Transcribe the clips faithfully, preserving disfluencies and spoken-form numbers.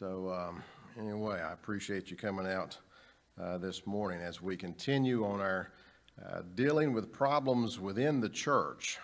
So um, anyway, I appreciate you coming out uh, this morning as we continue on our uh, dealing with problems within the church.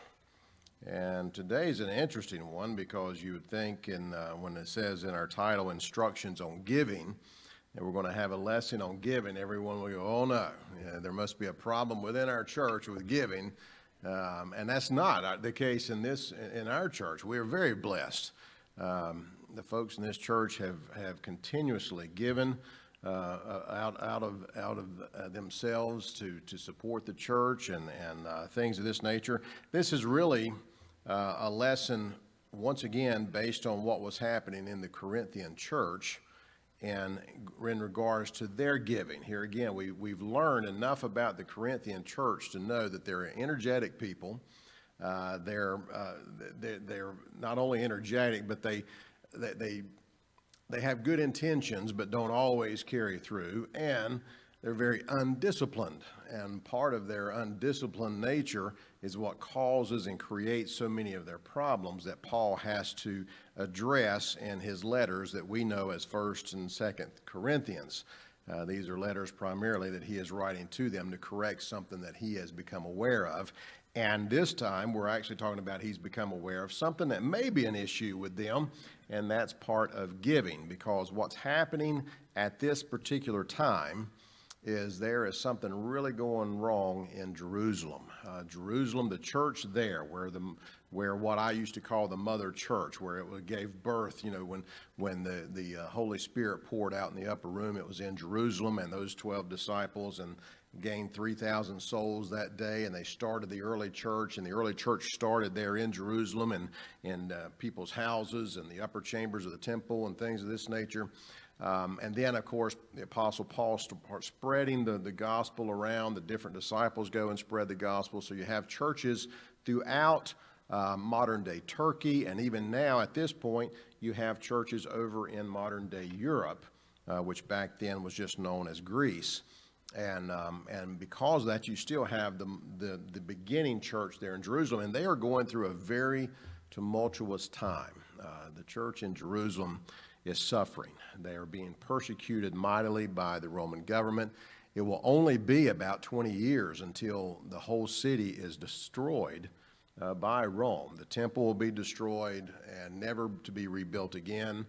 And today's an interesting one because you would think in, uh, when it says in our title, Instructions on Giving, that we're going to have a lesson on giving, everyone will go, oh no, yeah, there must be a problem within our church with giving. Um, and that's not the case in this, in our church. We are very blessed. Um, the folks in this church have, have continuously given uh, out, out of, out of uh, themselves to, to support the church and, and uh, things of this nature. This is really uh, a lesson, once again, based on what was happening in the Corinthian church and in regards to their giving. Here again, we, we've learned enough about the Corinthian church to know that they're energetic people. Uh, they're, uh, they're they're not only energetic, but they, they they they have good intentions, but don't always carry through, and they're very undisciplined. And part of their undisciplined nature is what causes and creates so many of their problems that Paul has to address in his letters that we know as First and Second Corinthians. Uh, these are letters primarily that he is writing to them to correct something that he has become aware of. And this time, we're actually talking about he's become aware of something that may be an issue with them, and that's part of giving, because what's happening at this particular time is there is something really going wrong in Jerusalem. Uh, Jerusalem, the church there, where the where what I used to call the mother church, where it gave birth, you know, when when the the uh, Holy Spirit poured out in the upper room, it was in Jerusalem, and those twelve disciples and gained three thousand souls that day, and they started the early church, and the early church started there in Jerusalem and in uh, people's houses and the upper chambers of the temple and things of this nature. Um, and then, of course, the Apostle Paul starts spreading the, the gospel around. The different disciples go and spread the gospel. So you have churches throughout uh, modern-day Turkey, and even now at this point, you have churches over in modern-day Europe, uh, which back then was just known as Greece. And um, and because of that, you still have the, the, the beginning church there in Jerusalem, and they are going through a very tumultuous time. Uh, the church in Jerusalem is suffering. They are being persecuted mightily by the Roman government. It will only be about twenty years until the whole city is destroyed uh, by Rome. The temple will be destroyed and never to be rebuilt again.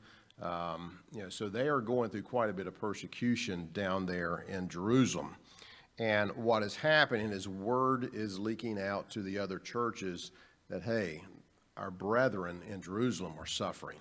Um, you know, so they are going through quite a bit of persecution down there in Jerusalem. And what is happening is word is leaking out to the other churches that, hey, our brethren in Jerusalem are suffering.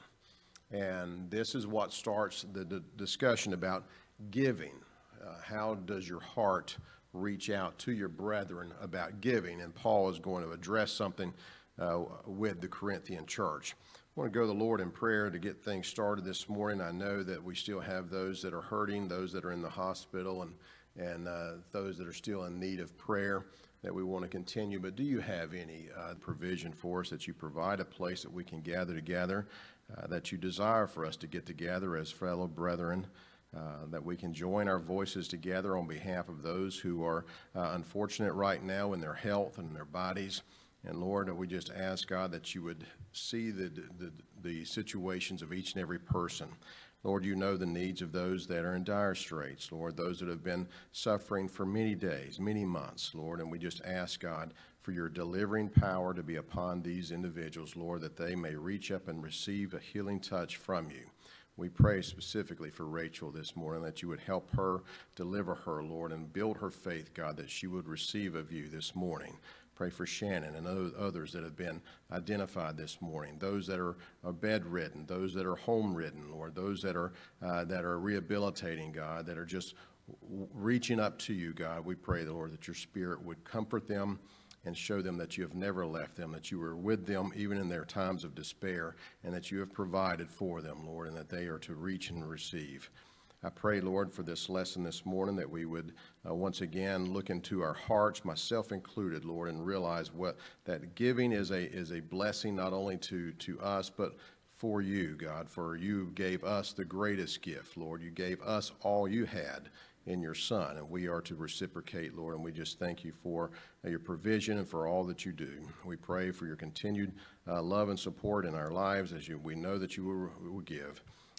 And this is what starts the, the discussion about giving. Uh, how does your heart reach out to your brethren about giving? And Paul is going to address something uh, with the Corinthian church. I want to go to the Lord in prayer to get things started this morning. I know that we still have those that are hurting, those that are in the hospital, and, and uh, those that are still in need of prayer that we want to continue. But do you have any uh, provision for us, that you provide a place that we can gather together, uh, that you desire for us to get together as fellow brethren, uh, that we can join our voices together on behalf of those who are uh, unfortunate right now in their health and in their bodies. And Lord, we just ask, God, that you would see the, the, the situations of each and every person. Lord, you know the needs of those that are in dire straits, Lord, those that have been suffering for many days, many months, Lord, and we just ask, God, for your delivering power to be upon these individuals, Lord, that they may reach up and receive a healing touch from you. We pray specifically for Rachel this morning, that you would help her, deliver her, Lord, and build her faith, God, that she would receive of you this morning. Pray for Shannon and others that have been identified this morning, those that are, are bedridden, those that are home-ridden, Lord, those that are uh, that are rehabilitating, God, that are just reaching up to you, God. We pray, Lord, that your Spirit would comfort them and show them that you have never left them, that you were with them even in their times of despair, and that you have provided for them, Lord, and that they are to reach and receive. I pray, Lord, for this lesson this morning, that we would uh, once again look into our hearts, myself included, Lord, and realize what that giving is a is a blessing not only to, to us, but for you, God, for you gave us the greatest gift, Lord. You gave us all you had in your Son, and we are to reciprocate, Lord, and we just thank you for uh, your provision and for all that you do. We pray for your continued uh, love and support in our lives, as you we know that you will, will give.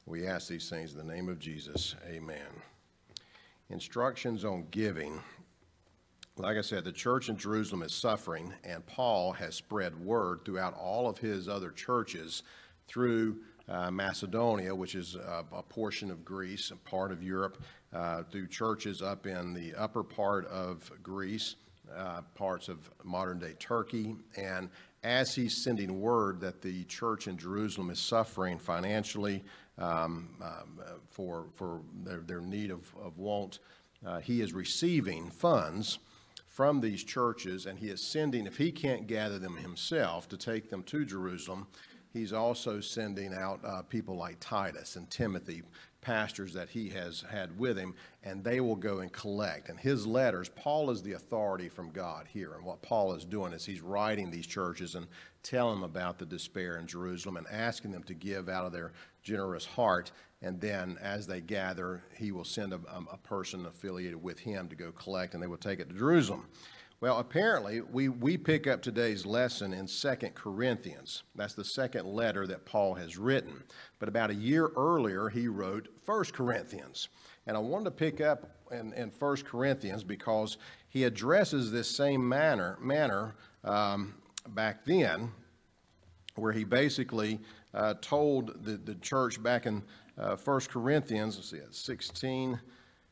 We ask these things in the name of Jesus. Amen. Instructions on giving. Like I said, the church in Jerusalem is suffering, and Paul has spread word throughout all of his other churches through uh, Macedonia, which is a, a portion of Greece, a part of Europe, uh, through churches up in the upper part of Greece, uh, parts of modern-day Turkey. And as he's sending word that the church in Jerusalem is suffering financially um, um, for, for their, their need of, of want, uh, he is receiving funds from these churches, and he is sending, if he can't gather them himself to take them to Jerusalem, he's also sending out uh, people like Titus and Timothy, pastors that he has had with him, and they will go and collect. And his letters, Paul is the authority from God here, and what Paul is doing is he's writing these churches and telling them about the despair in Jerusalem and asking them to give out of their generous heart, and then as they gather, he will send a, a person affiliated with him to go collect, and they will take it to Jerusalem. Well, apparently, we, we pick up today's lesson in Second Corinthians. That's the second letter that Paul has written. But about a year earlier, he wrote First Corinthians. And I wanted to pick up in, in First Corinthians because he addresses this same manner, manner um, back then, where he basically uh, told the, the church back in uh, First Corinthians, let's see, it's sixteen.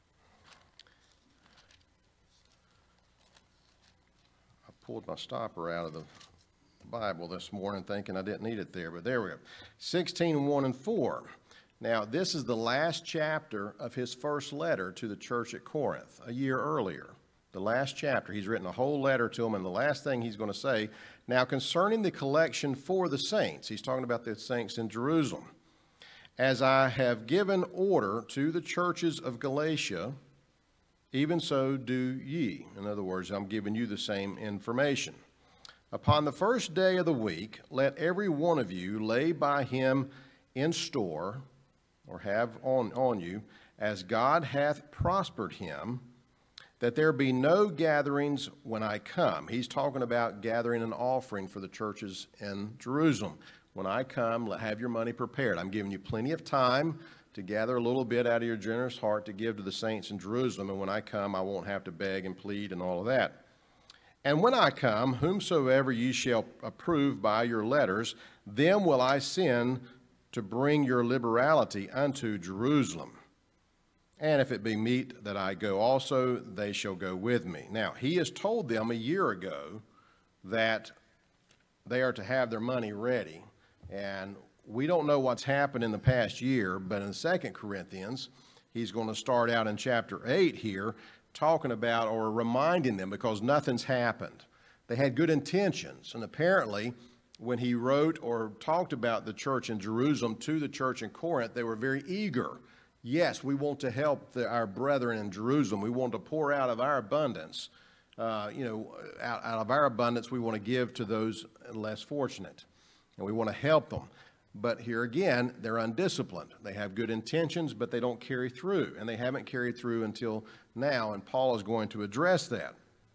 Pulled my stopper out of the Bible this morning thinking I didn't need it there, but there we go. sixteen, one and four. Now, this is the last chapter of his first letter to the church at Corinth, a year earlier. The last chapter. He's written a whole letter to them, and the last thing he's going to say, now concerning the collection for the saints, he's talking about the saints in Jerusalem. As I have given order to the churches of Galatia, even so do ye. In other words, I'm giving you the same information. Upon the first day of the week, let every one of you lay by him in store, or have on, on you, as God hath prospered him, that there be no gatherings when I come. He's talking about gathering an offering for the churches in Jerusalem. When I come, have your money prepared. I'm giving you plenty of time to gather a little bit out of your generous heart to give to the saints in Jerusalem, and when I come, I won't have to beg and plead and all of that. And when I come, whomsoever ye shall approve by your letters, them will I send to bring your liberality unto Jerusalem. And if it be meet that I go also, they shall go with me. Now, he has told them a year ago that they are to have their money ready, and we don't know what's happened in the past year, but in Second Corinthians, he's going to start out in chapter eight here talking about or reminding them because nothing's happened. They had good intentions, and apparently when he wrote or talked about the church in Jerusalem to the church in Corinth, they were very eager. Yes, we want to help the, our brethren in Jerusalem. We want to pour out of our abundance. Uh, you know, out, out of our abundance, we want to give to those less fortunate, and we want to help them. But here again, they're undisciplined. They have good intentions, but they don't carry through, and they haven't carried through until now, and Paul is going to address that.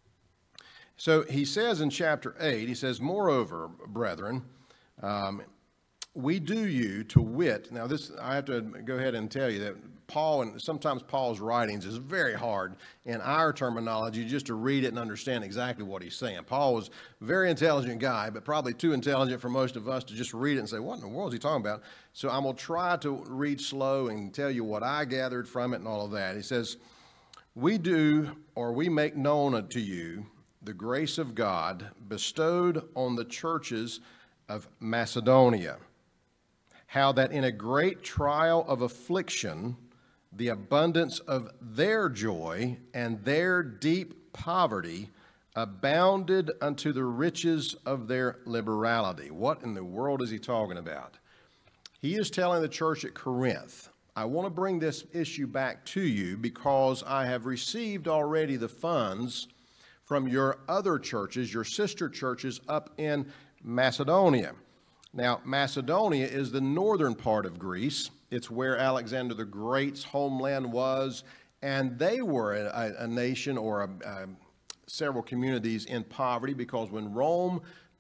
So he says in chapter eight, he says, moreover, brethren, um, we do you to wit. Now this, I have to go ahead and tell you that Paul, and sometimes Paul's writings is very hard in our terminology just to read it and understand exactly what he's saying. Paul was a very intelligent guy, but probably too intelligent for most of us to just read it and say, what in the world is he talking about? So I'm going to try to read slow and tell you what I gathered from it and all of that. He says, we do, or we make known unto you the grace of God bestowed on the churches of Macedonia, how that in a great trial of affliction, the abundance of their joy and their deep poverty abounded unto the riches of their liberality. What in the world is he talking about? He is telling the church at Corinth, I want to bring this issue back to you because I have received already the funds from your other churches, your sister churches up in Macedonia. Now, Macedonia is the northern part of Greece. It's where Alexander the Great's homeland was, and they were a, a nation or a, a, several communities in poverty because when Rome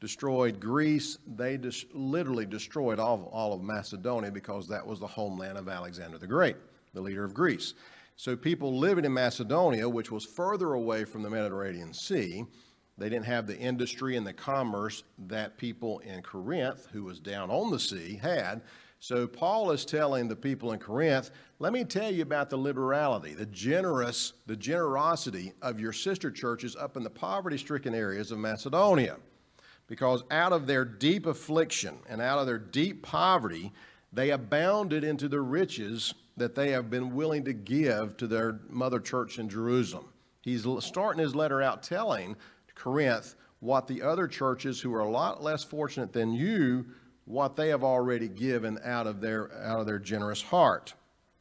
destroyed Greece, they dis- literally destroyed all, all of Macedonia because that was the homeland of Alexander the Great, the leader of Greece. So people living in Macedonia, which was further away from the Mediterranean Sea, they didn't have the industry and the commerce that people in Corinth, who was down on the sea, had. So Paul is telling the people in Corinth, let me tell you about the liberality, the generous, the generosity of your sister churches up in the poverty-stricken areas of Macedonia. Because out of their deep affliction and out of their deep poverty, they abounded into the riches that they have been willing to give to their mother church in Jerusalem. He's starting his letter out telling Corinth what the other churches who are a lot less fortunate than you, what they have already given out of their out of their generous heart.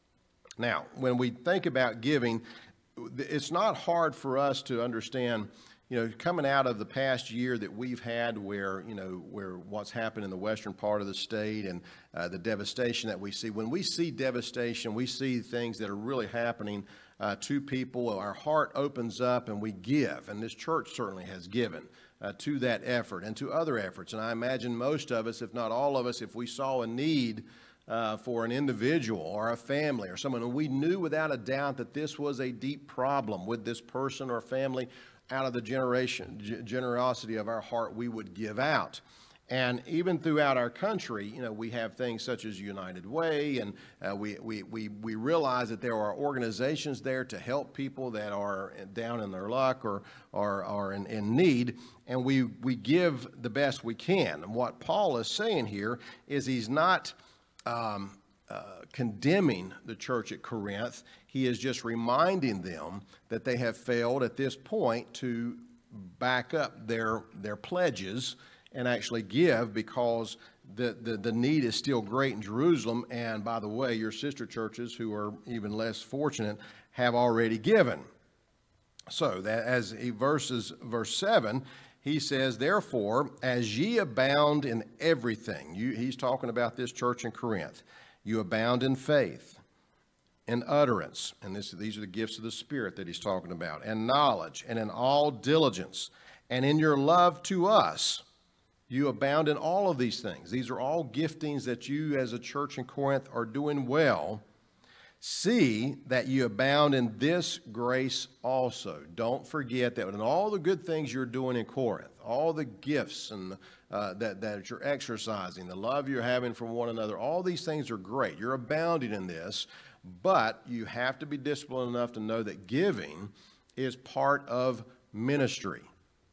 Now, when we think about giving, it's not hard for us to understand, you know, coming out of the past year that we've had where, you know, where what's happened in the western part of the state and uh, the devastation that we see. When we see devastation, we see things that are really happening uh, to people. Our heart opens up and we give, and this church certainly has given uh, to that effort and to other efforts. And I imagine most of us, if not all of us, if we saw a need Uh, for an individual or a family or someone, and we knew without a doubt that this was a deep problem with this person or family, out of the generation, g- generosity of our heart, we would give out. And even throughout our country, you know, we have things such as United Way, and uh, we, we, we, we realize that there are organizations there to help people that are down in their luck or, or are in, in need, and we, we give the best we can. And what Paul is saying here is he's not Um, uh, condemning the church at Corinth. He is just reminding them that they have failed at this point to back up their their pledges and actually give, because the, the, the need is still great in Jerusalem. And by the way, your sister churches who are even less fortunate have already given. So that as he verses verse seven, he says, therefore, as ye abound in everything, you, he's talking about this church in Corinth, you abound in faith, in utterance, and this, these are the gifts of the Spirit that he's talking about, and knowledge, and in all diligence, and in your love to us, you abound in all of these things. These are all giftings that you as a church in Corinth are doing well. See that you abound in this grace also. Don't forget that in all the good things you're doing in Corinth, all the gifts and uh, that, that you're exercising, the love you're having for one another, all these things are great. You're abounding in this, but you have to be disciplined enough to know that giving is part of ministry.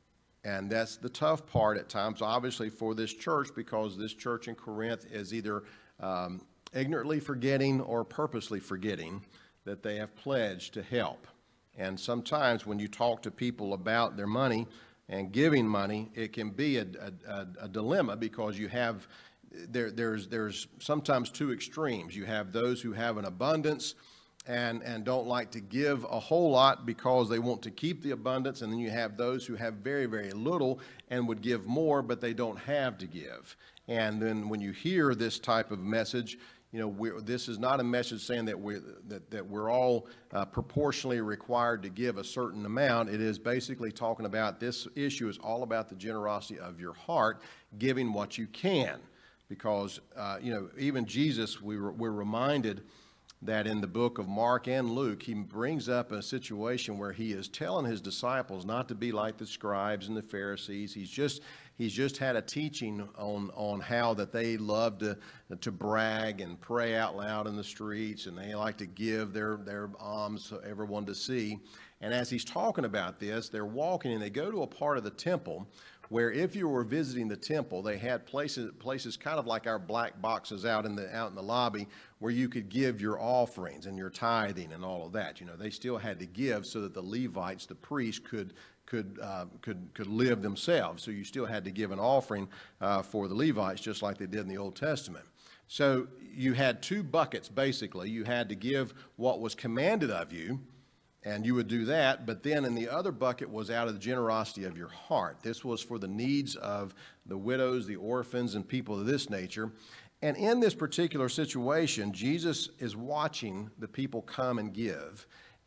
And that's the tough part at times, obviously, for this church, because this church in Corinth is either um, ignorantly forgetting or purposely forgetting that they have pledged to help. And sometimes when you talk to people about their money and giving money, it can be a, a, a dilemma, because you have, there, there's, there's sometimes two extremes. You have those who have an abundance and, and don't like to give a whole lot because they want to keep the abundance, and then you have those who have very, very little and would give more, but they don't have to give. And then when you hear this type of message, you know, we're, this is not a message saying that we're, that, that we're all uh, proportionally required to give a certain amount. It is basically talking about, this issue is all about the generosity of your heart, giving what you can. Because, uh, you know, even Jesus, we were, we're reminded that in the book of Mark and Luke, he brings up a situation where he is telling his disciples not to be like the scribes and the Pharisees. He's just he's just had a teaching on on how that they love to to brag and pray out loud in the streets, and they like to give their their alms for everyone to see. And as he's talking about this, they're walking and they go to a part of the temple where, if you were visiting the temple, they had places places kind of like our black boxes out in the out in the lobby, where you could give your offerings and your tithing and all of that. You know, they still had to give so that the Levites, the priests, could could uh, could could live themselves. So you still had to give an offering uh, for the Levites, just like they did in the Old Testament. So you had two buckets, basically. You had to give what was commanded of you, and you would do that, but then in the other bucket was out of the generosity of your heart. This was for the needs of the widows, the orphans, and people of this nature. And in this particular situation, Jesus is watching the people come and give.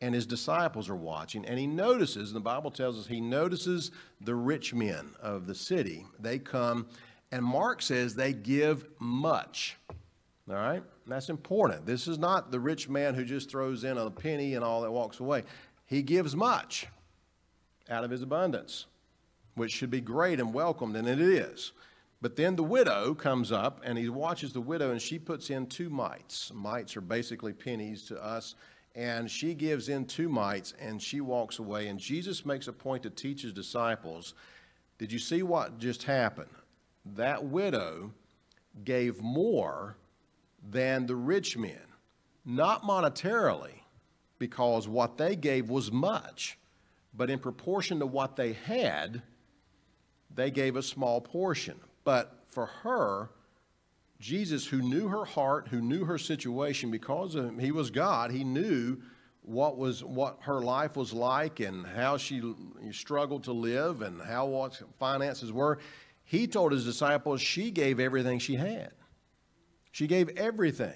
and his disciples are watching, and he notices, and the Bible tells us he notices the rich men of the city. They come, and Mark says they give much. All right? And that's important. This is not the rich man who just throws in a penny and all that walks away. He gives much out of his abundance, which should be great and welcomed, and it is. But then the widow comes up, and he watches the widow, and she puts in two mites. Mites are basically pennies to us, and she gives in two mites, and she walks away. And Jesus makes a point to teach his disciples, did you see what just happened? That widow gave more than the rich men, not monetarily, because what they gave was much, but in proportion to what they had, they gave a small portion. But for her, Jesus, who knew her heart, who knew her situation, because of, he was God, he knew what was what her life was like and how she struggled to live and how what finances were. He told his disciples she gave everything she had. She gave everything.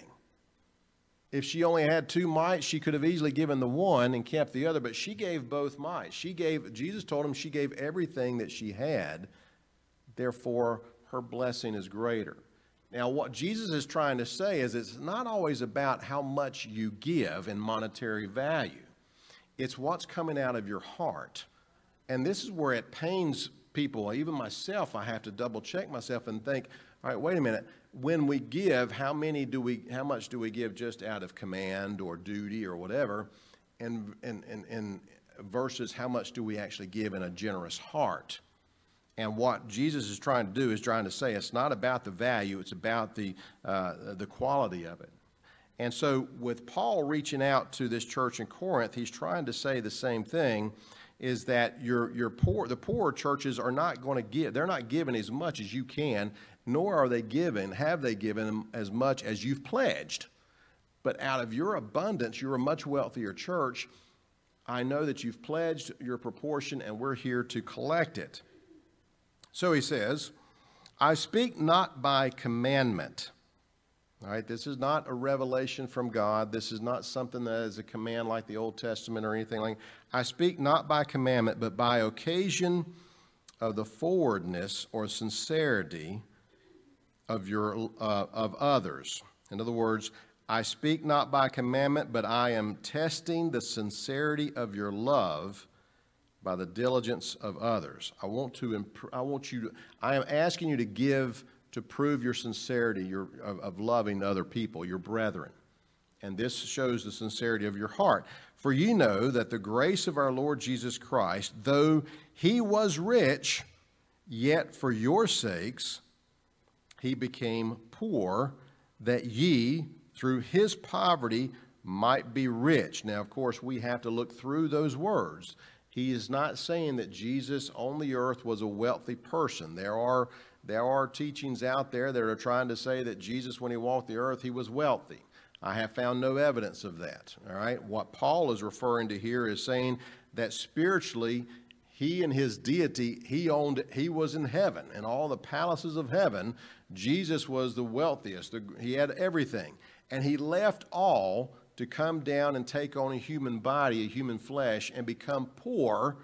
If she only had two mites, she could have easily given the one and kept the other, but she gave both mites. She gave, Jesus told him she gave everything that she had. Therefore, her blessing is greater. Now, what Jesus is trying to say is it's not always about how much you give in monetary value. It's what's coming out of your heart. And this is where it pains people. Even myself, I have to double check myself and think, all right, wait a minute. When we give, how many do we, how much do we give just out of command or duty or whatever, and, and, and, and versus how much do we actually give in a generous heart? And what Jesus is trying to do is trying to say it's not about the value, it's about the, uh, the quality of it. And so with Paul reaching out to this church in Corinth, he's trying to say the same thing, is that your, your poor, the poorer churches are not going to give, they're not giving as much as you can, nor are they given, have they given as much as you've pledged. But out of your abundance, you're a much wealthier church. I know that you've pledged your proportion, and we're here to collect it. So he says, I speak not by commandment. All right, this is not a revelation from God. This is not something that is a command like the Old Testament or anything like that. I speak not by commandment, but by occasion of the forwardness or sincerity of your uh, of others. In other words, I speak not by commandment, but I am testing the sincerity of your love by the diligence of others. I want to, imp- I want you to, I am asking you to give to prove your sincerity your, of, of loving other people, your brethren. And this shows the sincerity of your heart. For you know that the grace of our Lord Jesus Christ, though he was rich, yet for your sakes he became poor, that ye through his poverty might be rich. Now, of course, we have to look through those words. He is not saying that Jesus on the earth was a wealthy person. There are, there are teachings out there that are trying to say that Jesus, when he walked the earth, he was wealthy. I have found no evidence of that. All right. What Paul is referring to here is saying that spiritually, he and his deity, he owned, he was in heaven. In all the palaces of heaven, Jesus was the wealthiest. He had everything. And he left all to come down and take on a human body, a human flesh, and become poor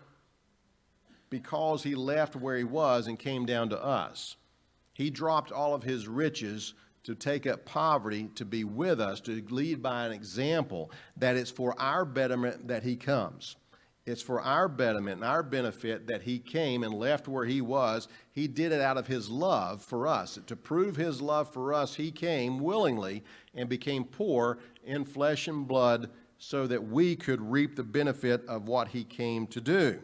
because he left where he was and came down to us. He dropped all of his riches to take up poverty, to be with us, to lead by an example that it's for our betterment that he comes. It's for our betterment and our benefit that he came and left where he was. He did it out of his love for us. To prove his love for us, he came willingly and became poor in flesh and blood so that we could reap the benefit of what he came to do.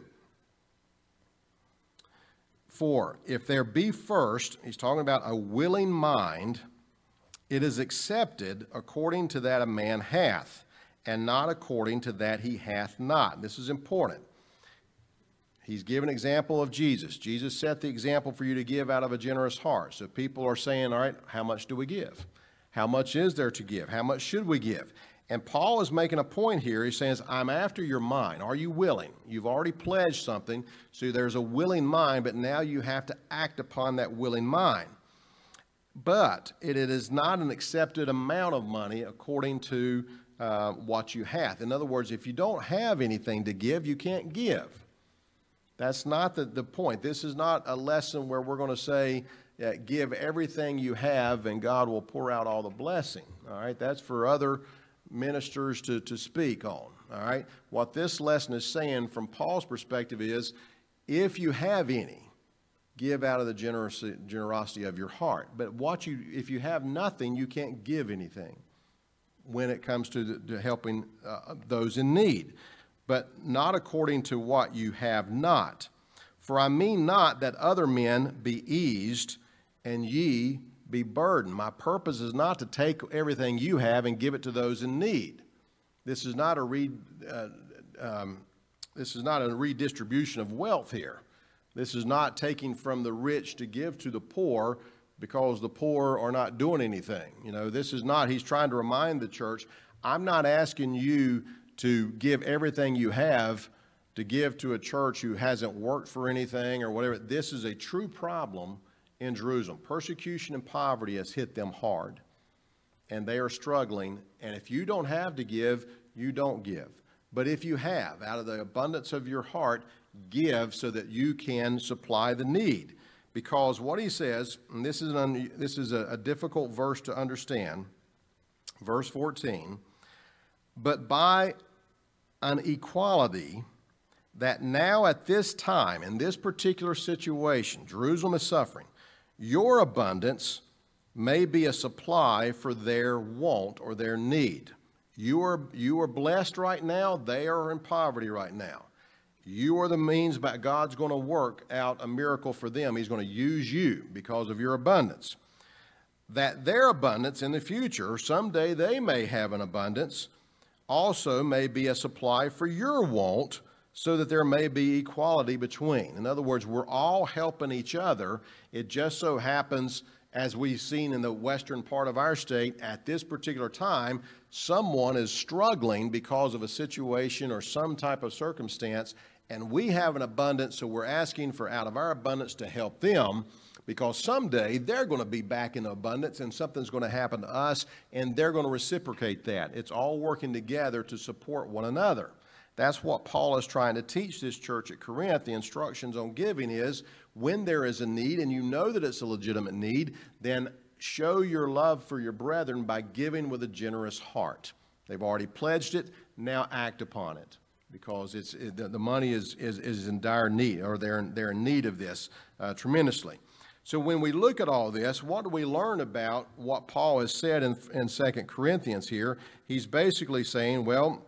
For if there be first, he's talking about a willing mind, it is accepted according to that a man hath, and not according to that he hath not. This is important. He's given an example of Jesus. Jesus set the example for you to give out of a generous heart. So people are saying, all right, how much do we give? How much is there to give? How much should we give? And Paul is making a point here. He says, I'm after your mind. Are you willing? You've already pledged something, so there's a willing mind, but now you have to act upon that willing mind. But it, it is not an accepted amount of money according to uh, what you have. In other words, if you don't have anything to give, you can't give. That's not the, the point. This is not a lesson where we're going to say, uh, give everything you have and God will pour out all the blessing. All right, that's for other ministers to, to speak on. All right, what this lesson is saying from Paul's perspective is, if you have any, give out of the generosity, generosity of your heart. But what you, if you have nothing, you can't give anything when it comes to, the, to helping uh, those in need. But not according to what you have not. For I mean not that other men be eased and ye be burdened. My purpose is not to take everything you have and give it to those in need. This is not a re, uh, um, this is not a redistribution of wealth here. This is not taking from the rich to give to the poor because the poor are not doing anything. You know, this is not, he's trying to remind the church, I'm not asking you to give everything you have to give to a church who hasn't worked for anything or whatever. This is a true problem in Jerusalem. Persecution and poverty has hit them hard, and they are struggling. And if you don't have to give, you don't give. But if you have, out of the abundance of your heart, give so that you can supply the need. Because what he says, and this is, an, this is a, a difficult verse to understand, verse fourteen, but by an equality that now at this time, in this particular situation, Jerusalem is suffering, your abundance may be a supply for their want or their need. You are, you are blessed right now. They are in poverty right now. You are the means by God's going to work out a miracle for them. He's going to use you because of your abundance. That their abundance in the future, someday they may have an abundance, also may be a supply for your want, so that there may be equality between. In other words, we're all helping each other. It just so happens, as we've seen in the western part of our state, at this particular time, someone is struggling because of a situation or some type of circumstance, and we have an abundance, so we're asking for out of our abundance to help them, because someday they're going to be back in abundance and something's going to happen to us, and they're going to reciprocate that. It's all working together to support one another. That's what Paul is trying to teach this church at Corinth. The instructions on giving is, when there is a need and you know that it's a legitimate need, then show your love for your brethren by giving with a generous heart. They've already pledged it, now act upon it, because it's it, the money is, is, is in dire need, or they're, they're in need of this uh, tremendously. So when we look at all this, what do we learn about what Paul has said in, in Second Corinthians here? He's basically saying, well,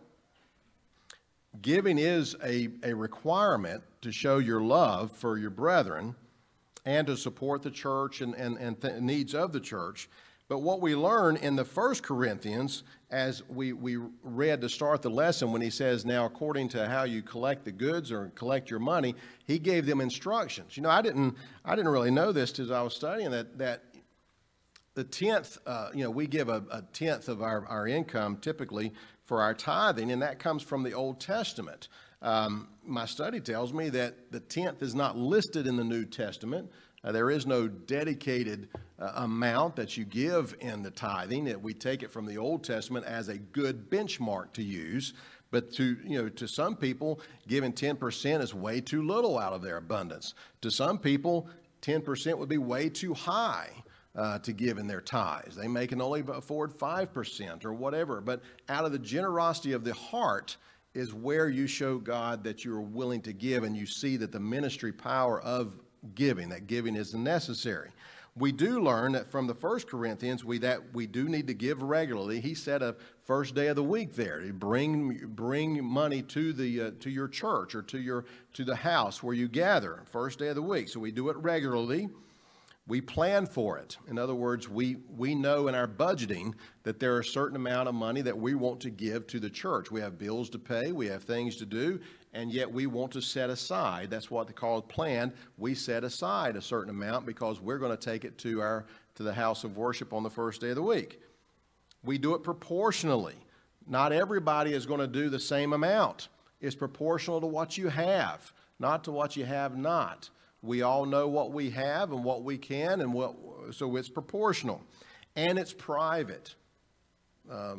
giving is a, a requirement to show your love for your brethren and to support the church and, and, and th- needs of the church. But what we learn in the First Corinthians, as we, we read to start the lesson, when he says, now according to how you collect the goods or collect your money, he gave them instructions. You know, I didn't I didn't really know this as I was studying that that the tenth, uh, you know, we give a, a tenth of our, our income typically for our tithing, and that comes from the Old Testament. Um, my study tells me that the tenth is not listed in the New Testament. Uh, there is no dedicated uh, amount that you give in the tithing. It, we take it from the Old Testament as a good benchmark to use. But to, you know, to some people, giving ten percent is way too little out of their abundance. To some people, ten percent would be way too high uh, to give in their tithes. They may can only afford five percent or whatever. But out of the generosity of the heart is where you show God that you're willing to give, and you see that the ministry power of giving, that giving is necessary. We do learn that from the First Corinthians, we that we do need to give regularly. He set a first day of the week there to bring bring money to the uh, to your church or to your to the house where you gather. First day of the week, so we do it regularly. We plan for it. In other words, we we know in our budgeting that there are a certain amount of money that we want to give to the church. We have bills to pay, we have things to do, and yet we want to set aside. That's what they call planned. We set aside a certain amount because we're going to take it to our to the house of worship on the first day of the week. We do it proportionally. Not everybody is going to do the same amount. It's proportional to what you have, not to what you have not. We all know what we have and what we can, and what so it's proportional, and it's private. Um,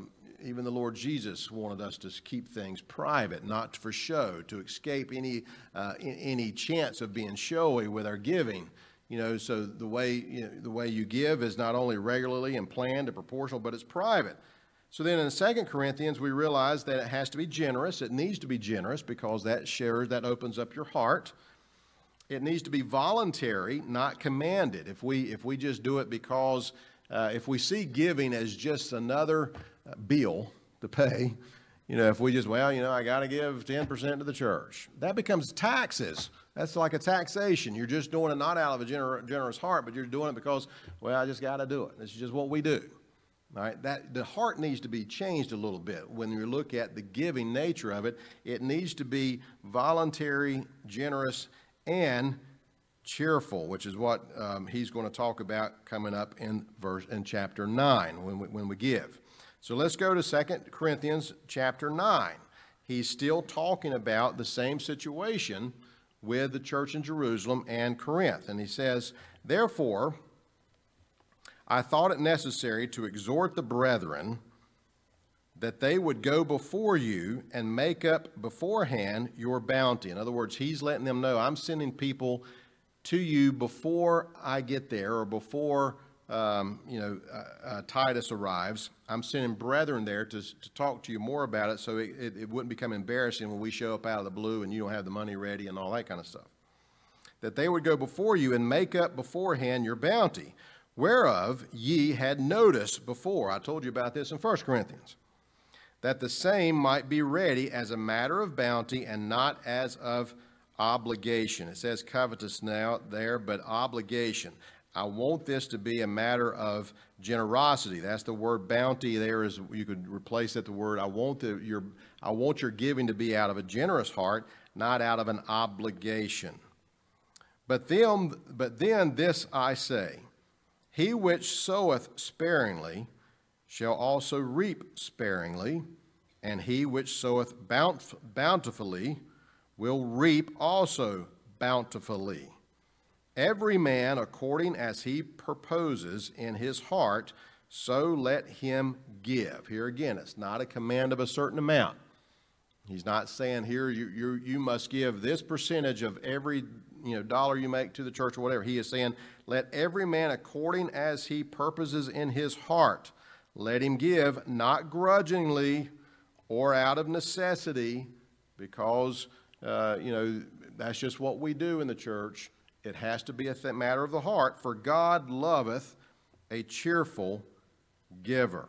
even the Lord Jesus wanted us to keep things private, not for show, to escape any uh, any chance of being showy with our giving. You know, so the way you know, the way you give is not only regularly and planned and proportional, but it's private. So then in Second Corinthians, we realize that it has to be generous. It needs to be generous because that shares, that opens up your heart. It needs to be voluntary, not commanded. If we if we just do it because uh, if we see giving as just another uh, bill to pay, you know, if we just, well, you know, I got to give ten percent to the church, that becomes taxes. That's like a taxation. You're just doing it not out of a gener- generous heart, but you're doing it because, well, I just got to do it. This is just what we do. All right, that the heart needs to be changed a little bit. When you look at the giving nature of it, it needs to be voluntary, generous, and cheerful, which is what um, he's going to talk about coming up in verse in chapter nine when we, when we give. So let's go to Second Corinthians chapter nine. He's still talking about the same situation with the church in Jerusalem and Corinth. And he says, therefore, I thought it necessary to exhort the brethren that they would go before you and make up beforehand your bounty. In other words, he's letting them know, I'm sending people to you before I get there, or before um, you know uh, uh, Titus arrives. I'm sending brethren there to, to talk to you more about it, so it, it, it wouldn't become embarrassing when we show up out of the blue and you don't have the money ready and all that kind of stuff. That they would go before you and make up beforehand your bounty, whereof ye had notice before. I told you about this in First Corinthians. That the same might be ready as a matter of bounty and not as of obligation. It says covetous now there, but obligation. I want this to be a matter of generosity. That's the word bounty there. Is you could replace it the word I want the, your I want your giving to be out of a generous heart, not out of an obligation. But then, but then this I say, he which soweth sparingly shall also reap sparingly, and he which soweth bount- bountifully will reap also bountifully. Every man according as he purposes in his heart, so let him give. Here again, it's not a command of a certain amount. He's not saying here you you you must give this percentage of every you know dollar you make to the church or whatever. He is saying, let every man according as he purposes in his heart, let him give, not grudgingly or out of necessity, because uh, you know that's just what we do in the church. It has to be a th- matter of the heart, for God loveth a cheerful giver.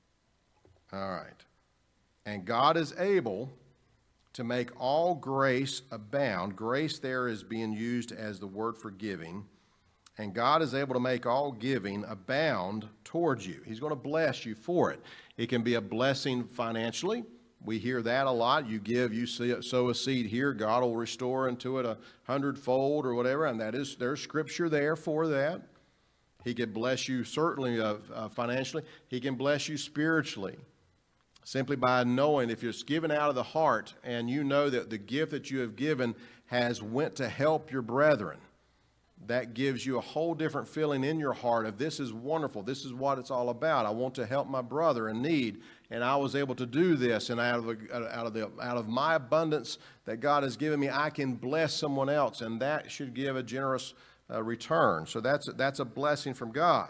All right. And God is able to make all grace abound. Grace there is being used as the word for giving. And God is able to make all giving abound towards you. He's going to bless you for it. It can be a blessing financially. We hear that a lot. You give, you sow a seed here, God will restore into it a hundredfold or whatever, and that is, there's scripture there for that. He can bless you certainly uh, uh, financially. He can bless you spiritually, simply by knowing if you're given out of the heart and you know that the gift that you have given has went to help your brethren. That gives you a whole different feeling in your heart of this is wonderful. This is what it's all about. I want to help my brother in need, and I was able to do this. And out of the, out of the out of my abundance that God has given me, I can bless someone else, and that should give a generous uh, return. So that's that's a blessing from God.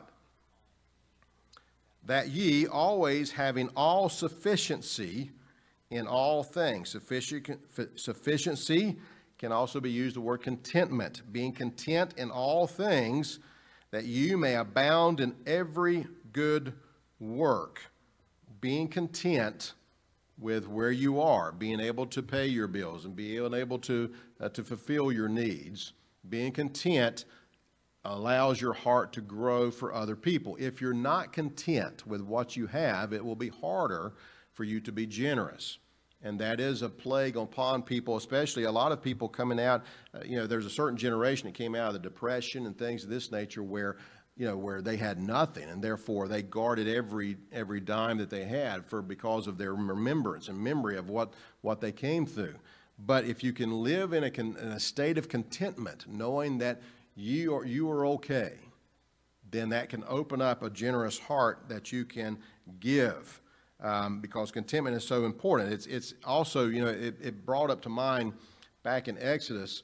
That ye always having all sufficiency in all things. Suffici- sufficiency can also be used the word contentment, being content in all things, that you may abound in every good work. Being content with where you are, being able to pay your bills and being able to uh, to fulfill your needs. Being content allows your heart to grow for other people. If you're not content with what you have, it will be harder for you to be generous. And that is a plague upon people, especially a lot of people coming out. Uh, you know, there's a certain generation that came out of the Depression and things of this nature where, you know, where they had nothing, and therefore they guarded every every dime that they had for because of their remembrance and memory of what, what they came through. But if you can live in a, con, in a state of contentment, knowing that you are, you are okay, then that can open up a generous heart that you can give. um, because contentment is so important. It's, it's also, you know, it, it brought up to mind back in Exodus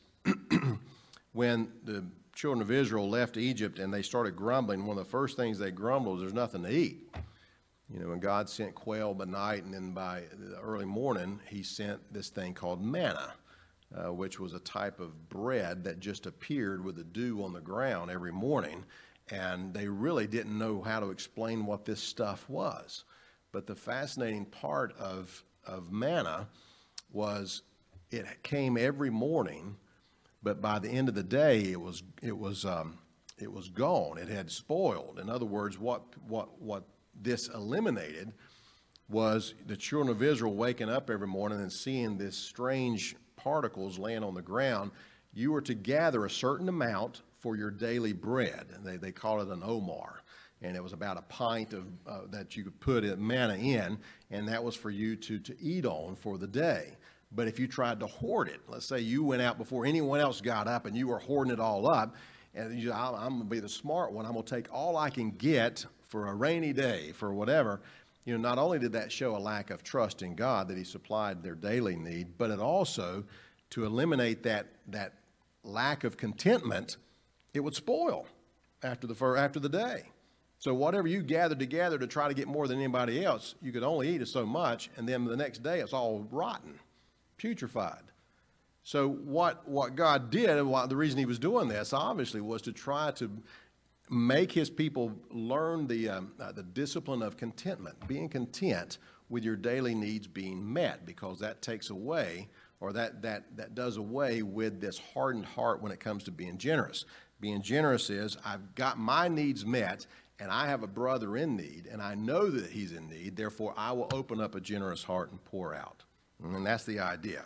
when the children of Israel left Egypt and they started grumbling. One of the first things they grumbled was there's nothing to eat. You know, when God sent quail by night, and then by the early morning, he sent this thing called manna, uh, which was a type of bread that just appeared with the dew on the ground every morning. And they really didn't know how to explain what this stuff was. But the fascinating part of, of manna was it came every morning, but by the end of the day, it was, it was, um, it was gone. It had spoiled. In other words, what, what, what this eliminated was the children of Israel waking up every morning and seeing this strange particles laying on the ground. You were to gather a certain amount for your daily bread. And they, they call it an omar. And it was about a pint of uh, that you could put it, manna in, and that was for you to, to eat on for the day. But if you tried to hoard it, let's say you went out before anyone else got up and you were hoarding it all up, and you, I'm going to be the smart one. I'm going to take all I can get for a rainy day, for whatever. You know, not only did that show a lack of trust in God that he supplied their daily need, but it also, to eliminate that, that lack of contentment, it would spoil after the, after the day. So whatever you gathered together to try to get more than anybody else, you could only eat it so much, and then the next day it's all rotten, putrefied. So what, what God did, and what, the reason he was doing this, obviously, was to try to make his people learn the, um, uh, the discipline of contentment, being content with your daily needs being met, because that takes away, or that, that, that does away with this hardened heart when it comes to being generous. Being generous is, I've got my needs met, and I have a brother in need, and I know that he's in need, therefore I will open up a generous heart and pour out. And that's the idea.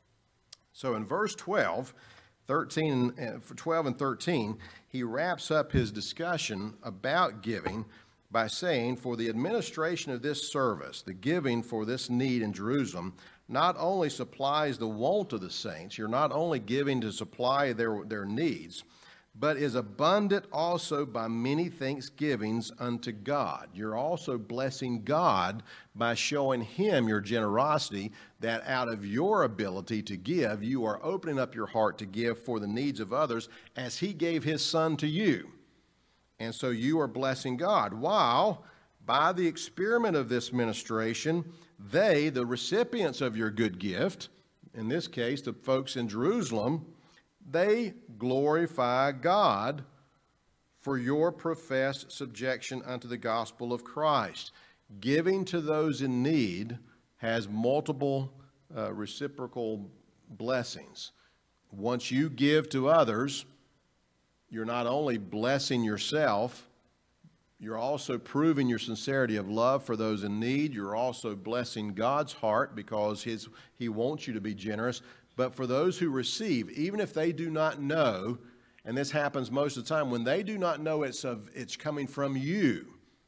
So in verse twelve, thirteen, twelve and thirteen, he wraps up his discussion about giving by saying, for the administration of this service, the giving for this need in Jerusalem, not only supplies the want of the saints, you're not only giving to supply their, their needs, but is abundant also by many thanksgivings unto God. You're also blessing God by showing him your generosity, that out of your ability to give, you are opening up your heart to give for the needs of others as he gave his son to you. And so you are blessing God, while by the experiment of this ministration, they, the recipients of your good gift, in this case, the folks in Jerusalem, they glorify God for your professed subjection unto the gospel of Christ. Giving to those in need has multiple uh, reciprocal blessings. Once you give to others, you're not only blessing yourself, you're also proving your sincerity of love for those in need. You're also blessing God's heart because his, he wants you to be generous. But for those who receive, even if they do not know, and this happens most of the time, when they do not know it's, of, it's coming from you,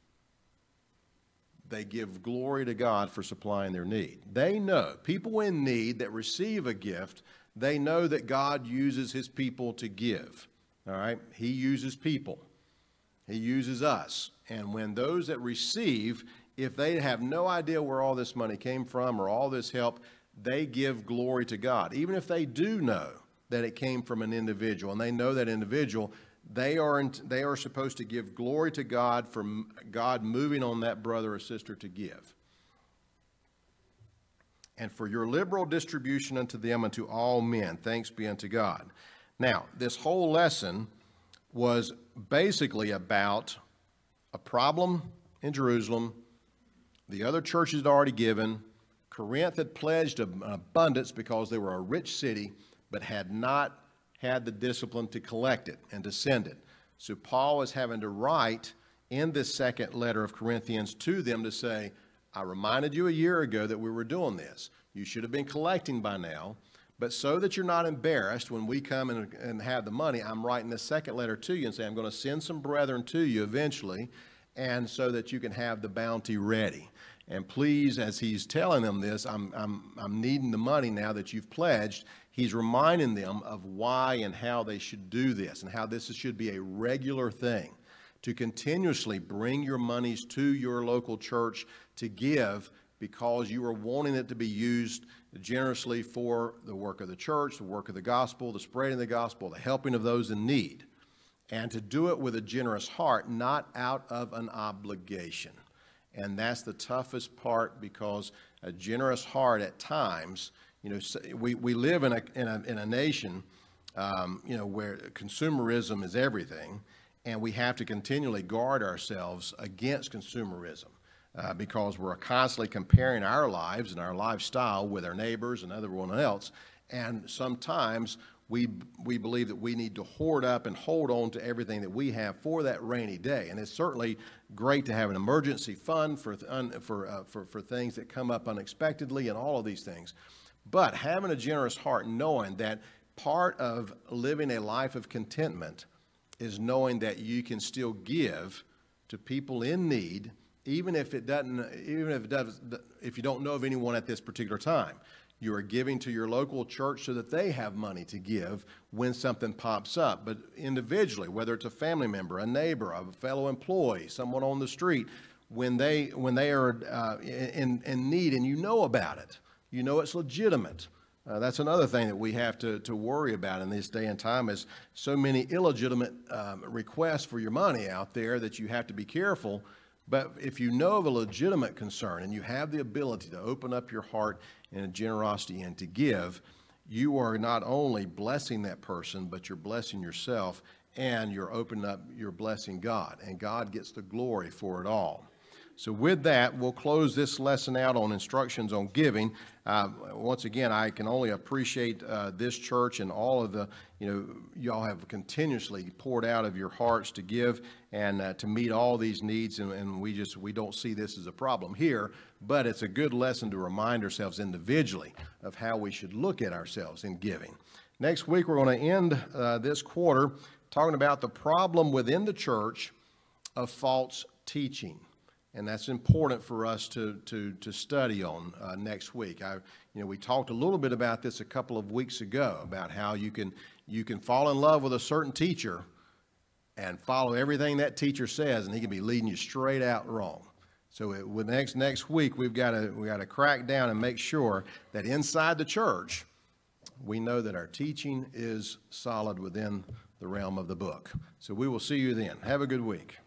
they give glory to God for supplying their need. They know, people in need that receive a gift, they know that God uses his people to give. All right? He uses people. He uses us. And when those that receive, if they have no idea where all this money came from or all this help, they give glory to God. Even if they do know that it came from an individual, and they know that individual, they are, in, they are supposed to give glory to God for God moving on that brother or sister to give. And for your liberal distribution unto them and to all men, thanks be unto God. Now, this whole lesson was basically about a problem in Jerusalem. The other churches had already given. Corinth had pledged an abundance because they were a rich city, but had not had the discipline to collect it and to send it. So Paul is having to write in this second letter of Corinthians to them to say, I reminded you a year ago that we were doing this. You should have been collecting by now. But so that you're not embarrassed when we come and, and have the money, I'm writing this second letter to you and saying I'm going to send some brethren to you eventually, and so that you can have the bounty ready. And please, as he's telling them this, I'm, I'm, I'm needing the money now that you've pledged. He's reminding them of why and how they should do this and how this should be a regular thing, to continuously bring your monies to your local church to give because you are wanting it to be used generously for the work of the church, the work of the gospel, the spreading of the gospel, the helping of those in need, and to do it with a generous heart, not out of an obligation. And that's the toughest part, because a generous heart at times, you know, we, we live in a, in a, in a nation, um, you know, where consumerism is everything, and we have to continually guard ourselves against consumerism. Uh, because we're constantly comparing our lives and our lifestyle with our neighbors and everyone else. And sometimes we we believe that we need to hoard up and hold on to everything that we have for that rainy day. And it's certainly great to have an emergency fund for for uh, for, for things that come up unexpectedly and all of these things. But having a generous heart, knowing that part of living a life of contentment is knowing that you can still give to people in need, even if it doesn't, even if it does, if you don't know of anyone at this particular time. You are giving to your local church so that they have money to give when something pops up. But individually, whether it's a family member, a neighbor, a fellow employee, someone on the street, when they when they are uh, in in need and you know about it, you know it's legitimate. Uh, that's another thing that we have to, to worry about in this day and time, is so many illegitimate um, requests for your money out there that you have to be careful. But if you know of a legitimate concern and you have the ability to open up your heart in generosity and to give, you are not only blessing that person, but you're blessing yourself, and you're opening up, you're blessing God, and God gets the glory for it all. So with that, we'll close this lesson out on instructions on giving. Uh, once again, I can only appreciate uh, this church and all of the, you know, y'all have continuously poured out of your hearts to give and uh, to meet all these needs, and, and we just, we don't see this as a problem here, but it's a good lesson to remind ourselves individually of how we should look at ourselves in giving. Next week, we're going to end uh, this quarter talking about the problem within the church of false teaching. And that's important for us to to to study on uh, next week. I, you know, we talked a little bit about this a couple of weeks ago, about how you can you can fall in love with a certain teacher and follow everything that teacher says, and he can be leading you straight out wrong. So it, with next next week, we've got to we got to crack down and make sure that inside the church, we know that our teaching is solid within the realm of the book. So we will see you then. Have a good week.